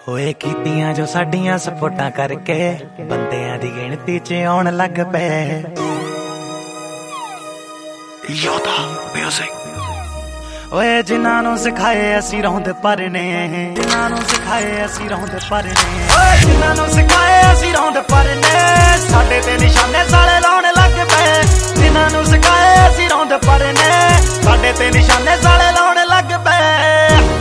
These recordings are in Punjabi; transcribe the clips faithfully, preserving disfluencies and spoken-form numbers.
ਹੋਏ ਕੀਤੀਆਂ ਜੋ ਸਾਡੀਆਂ ਸਪੋਰਟਾਂ ਕਰਕੇ ਬੰਦਿਆਂ ਦੀ ਗਿਣਤੀ ਚ ਆਉਣ ਲੱਗ ਪਏ। ਯੋਧਾ ਮਿਊਜ਼ਿਕ। ਓਏ ਜਿਨ੍ਹਾਂ ਨੂੰ ਸਿਖਾਏ ਅਸੀਂ ਰਹੁੰਦੇ ਪਰ ਨੇ, ਜਿਨ੍ਹਾਂ ਨੂੰ ਸਿਖਾਏ ਅਸੀਂ ਰਹੁੰਦੇ ਪਰ ਨੇ, ਓਏ ਜਿਨ੍ਹਾਂ ਨੂੰ ਸਿਖਾਏ ਅਸੀਂ ਰਹੁੰਦੇ ਪਰ ਨੇ, ਸਾਡੇ ਤੇ ਨਿਸ਼ਾਨੇ ਸਾਲੇ ਲਾਉਣ ਲੱਗ ਪਏ। ਜਿਨ੍ਹਾਂ ਨੂੰ ਸਿਖਾਏ ਅਸੀਂ ਰਹੁੰਦੇ ਪਰ ਨੇ, ਸਾਡੇ ਤੇ ਨਿਸ਼ਾਨੇ ਸਾਲੇ ਲਾਉਣ ਲੱਗ ਪਏ।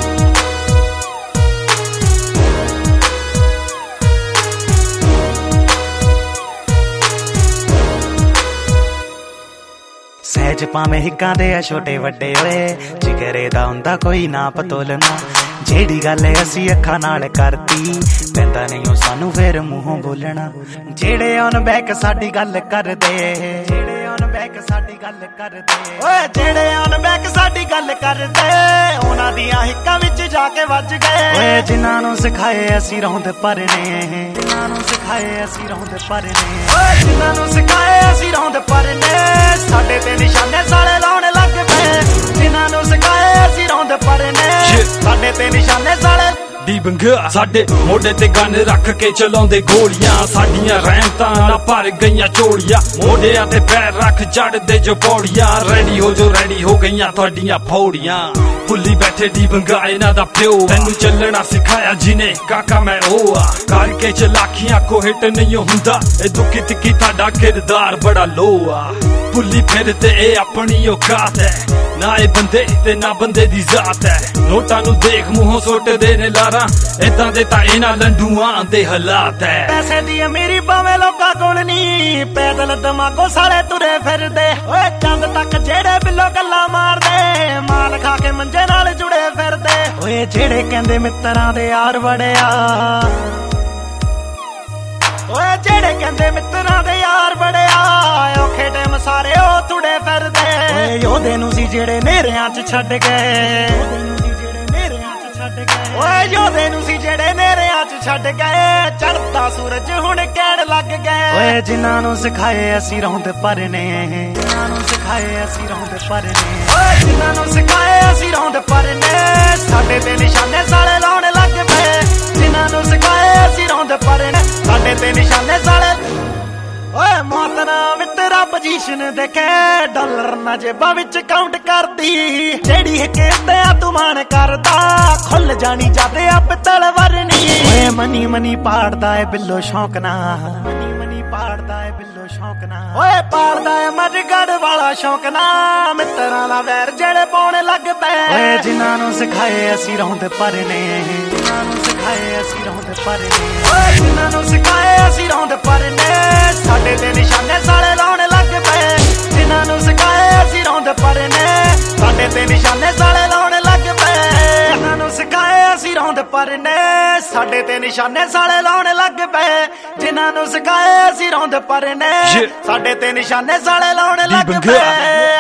ਸਹਿਜ ਭਾਵੇਂ ਹਿੱਕਾਂ ਦੇ ਆ ਛੋਟੇ ਵੱਡੇ ਓਏ, ਜਿਗਰੇ ਦਾ ਹੁੰਦਾ ਕੋਈ ਨਾ ਪਤੋਲਣਾ। ਜਿਹੜੀ ਗੱਲ ਅਸੀਂ ਅੱਖਾਂ ਨਾਲ ਕਰਤੀ ਪੈਂਦਾ ਨਹੀਂ ਉਹ ਸਾਨੂੰ ਫੇਰ ਮੂੰਹੋਂ ਬੋਲਣਾ। ਜਿਹੜੇ ਔਨ ਬੈਕ ਸਾਡੀ ਗੱਲ ਕਰਦੇ, ਜਿਹੜੇ ਔਨ ਬੈਕ ਸਾਡੀ ਗੱਲ ਕਰਦੇ, ਓਏ ਜਿਹੜੇ ਔਨ ਬੈਕ ਸਾਡੀ ਗੱਲ ਕਰਦੇ, ਉਹਨਾਂ ਦੀਆਂ ਹਿੱਕਾਂ ਵਿੱਚ ਜਾ ਕੇ ਵੱਜ ਗਏ। ਓਏ ਜਿਨ੍ਹਾਂ ਨੂੰ ਸਿਖਾਏ ਅਸੀਂ ਰਹੁੰਦੇ ਪਰ ਨੇ, ਜਿਨ੍ਹਾਂ ਨੂੰ ਸਿਖਾਏ ਅਸੀਂ ਰਹੁੰਦੇ ਪਰ ਨੇ, ਓਏ ਜਿਨ੍ਹਾਂ ਨੂੰ ਸਿਖਾਏ ਅਸੀਂ ਰਹੁੰਦੇ ਪਰ ਨੇ, ਸਾਡੇ ਤੇ ਨਿਸ਼ਾਨੇ ਸਾਲੇ ਲਾਉਣ ਲੱਗ ਪਏ। ਜਿਨ੍ਹਾਂ ਨੂੰ ਸਿਖਾਏ ਅਸੀਂ ਰਹੁੰਦੇ ਪਰ ਨੇ, ਸਾਡੇ ਤੇ ਨਿਸ਼ਾਨੇ ਸਾਲੇ। ਡੀ ਬੰਗਾ ਸਾਡੇ ਮੋਢੇ ਤੇ ਗਨ ਰੱਖ ਕੇ ਚਲਾਉਂਦੇ ਗੋਲੀਆਂ, ਸਾਡੀਆਂ ਰਹਿਮਤਾਂ ਨਾ ਭਰ ਗਈਆਂ ਝੋਲੀਆਂ। ਮੋਢਿਆਂ ਤੇ ਪੈਰ ਰੱਖ ਚੜਦੇ ਜੋ ਪੌੜੀਆਂ, ਰੈਡੀ ਹੋ ਜੋ ਰੈਡੀ ਹੋ ਗਈਆਂ ਤੁਹਾਡੀਆਂ ਫੌੜੀਆਂ। ਭੁੱਲੀ ਬੈਠੇ ਡੀ ਬੰਗਾ ਇਹਨਾਂ ਦਾ ਪਿਓ, ਤੈਨੂੰ ਚੱਲਣਾ ਸਿਖਾਇਆ ਜਿਨੇ ਕਾਕਾ ਮੈਂ ਉਹ ਆ। ਕਰਕੇ ਚਲਾਕੀਆਂ ਕੋ ਹਿੱਟ ਨਹੀਂ ਹੁੰਦਾ, ਇਹ ਦੁੱਖੀ ਤਿੱਖੀ ਤੁਹਾਡਾ ਕਿਰਦਾਰ ਬੜਾ ਲੋ ਆ। ਭੁੱਲੀ ਫਿਰ ਤੇ ਇਹ ਆਪਣੀ ਔਕਾਤ ਹੈ, ਨਾ ਇਹ ਬੰਦੇ ਤੇ ਨਾ ਬੰਦੇ ਦੀ ਜ਼ਾਤ ਹੈ। ਨੋਟਾਂ ਨੂੰ ਦੇਖ ਮੂੰਹੋਂ ਸੁੱਟਦੇ ਨੇ ਲਾਰਾਂ, ਏਦਾਂ ਦੇ ਤਾਂ ਇਹਨਾਂ ਲੰਡੂਆਂ ਦੇ ਹਾਲਾਤ ਹੈ। ਪੈਸੇ ਦੀ ਅਮੀਰੀ ਭਾਵੇਂ ਲੋਕਾਂ ਕੋਲ ਨੀ, ਪੈਦਲ ਦਿਮਾਗੋ ਸਾਲੇ ਤੁਰੇ ਫਿਰਦੇ। ਓਏ ਚੰਦ ਤੱਕ ਜਿਹੜੇ ਬਿੱਲੋ ਗੱਲਾਂ ਮਾਰਦੇ, ਮਾਲ ਖਾ ਕੇ ਮੰਜੇ ਨਾਲ ਜੁੜੇ ਫਿਰਦੇ। ਓਏ ਜਿਹੜੇ ਕਹਿੰਦੇ ਮਿੱਤਰਾਂ ਦੇ ਯਾਰ ਬੜਿਆ, ਓਏ ਜਿਹੜੇ ਕਹਿੰਦੇ ਮਿੱਤਰਾਂ ਦੇ ਯਾਰ ਬੜਿਆ, ਔਖੇ ਟਾਈਮ ਸਾਰੇ ਉਹ ਤੁੜੇ ਫਿਰਦੇ। ਓਏ ਯੋਧੇ ਨੂੰ ਸੀ ਜਿਹੜੇ ਨੇਰਿਆਂ ਚ ਛੱਡ ਗਏ, ਓਏ ਯੋਧੇ ਨੂੰ ਸੀ ਜਿਹੜੇ ਨੇਰਿਆਂ ਚ ਛੱਡ ਗਏ। ਚੜ੍ਹਦਾ ਸੂਰਜ ਹੁਣ ਕਹਿਣ ਲੱਗ ਗਏ। ਓਏ ਜਿਨ੍ਹਾਂ ਨੂੰ ਸਿਖਾਏ ਅਸੀਂ ਰਹੁੰਦੇ ਪਰ ਨੇ, ਜਿਨ੍ਹਾਂ ਨੂੰ ਸਿਖਾਏ ਅਸੀਂ ਰਹੁੰਦੇ ਪਰ ਨੇ, ਓਏ ਜਿਨ੍ਹਾਂ ਨੂੰ ਸਿਖਾਏ ਅਸੀਂ ਰਹੁੰਦੇ ਪਰ ਨੇ, ਸਾਡੇ ਤੇ ਨਿਸ਼ਾਨੇ ਸਾਲੇ ਲਾਉਣ ਲੱਗ ਪਏ। ਜਿਨ੍ਹਾਂ ਨੂੰ ਸਿਖਾਏ ਅਸੀਂ ਰਹੁੰਦੇ ਪਰ ਨੇ, ਸਾਡੇ ਤੇ ਨਿਸ਼ਾਨੇ ਸਾਲੇ। ਓਏ ਮੌਤ ਨਾ ਮਿੱਤਰਾ ਪੋਜੀਸ਼ਨ ਦੇਖੇ, ਡਾਲਰ ਨਾ ਜੇਬਾਂ ਵਿੱਚ ਕਾਊਂਟ ਕਰਦੀ। ਜਿਹੜੀ ਹਿੱਕੇ ਉੱਤੇ ਆ ਤੂੰ ਮਾਣ ਕਰਦਾ, ਖੁੱਲ ਜਾਣੀ ਜਦ ਆ ਪਿੱਤਲ ਵਰਨੀ। ਓਏ ਮਨੀ ਮਨੀ ਪਾੜਦਾ ਏ ਬਿੱਲੋ ਸ਼ੌਂਕ ਨਾ, ਮਨੀ ਮਨੀ ਪਾੜਦਾ ਏ ਬਿੱਲੋ ਸ਼ੌਂਕ ਨਾ। ਓਏ ਪਾੜਦਾ ਏ ਮਰਗੜ ਵਾਲਾ ਸ਼ੌਂਕ ਨਾ, ਮਿੱਤਰਾਂ ਦਾ ਵੈਰ ਜਿਹੜੇ ਪਾਉਣ ਲੱਗ ਪਏ। ਓਏ ਜਿਨ੍ਹਾਂ ਨੂੰ ਸਿਖਾਏ ਅਸੀਂ ਰਹੁੰਦੇ ਪਰ ਨੇ, ਜਿਨ੍ਹਾਂ ਨੂੰ ਸਿਖਾਏ ਅਸੀਂ ਰਹੁੰਦੇ ਪਰ ਨੇ, ਓਏ ਜਿਨ੍ਹਾਂ ਨੂੰ ਸਿਖਾਏ ਅਸੀਂ ਰਹੁੰਦੇ ਪਰ ਨੇ, ਸਾਡੇ ਤੇ ਨਿਸ਼ਾਨੇ ਸਾਲੇ ਲਾਉਣ ਲੱਗ ਪਏ। ਜਿਨ੍ਹਾਂ ਨੂੰ ਸਿਖਾਏ ਅਸੀਂ ਰਹੁੰਦੇ ਪਰ ਨੇ, ਸਾਡੇ ਤੇ ਨਿਸ਼ਾਨੇ ਸਾਲੇ ਲਾਉਣ ਲੱਗ ਪਏ। ਜਿਨ੍ਹਾਂ ਨੂੰ ਸਿਖਾਏ ਅਸੀਂ ਰਹੁੰਦੇ ਪਰ ਨੇ, ਸਾਡੇ ਤੇ ਨਿਸ਼ਾਨੇ ਸਾਲੇ ਲਾਉਣ ਲੱਗ ਪਏ। ਜਿਨ੍ਹਾਂ ਨੂੰ ਸਿਖਾਏ ਅਸੀਂ ਰਹੁੰਦੇ ਪਰ ਨੇ, ਸਾਡੇ ਤੇ ਨਿਸ਼ਾਨੇ ਸਾਲੇ ਲਾਉਣ ਲੱਗ ਪਏ।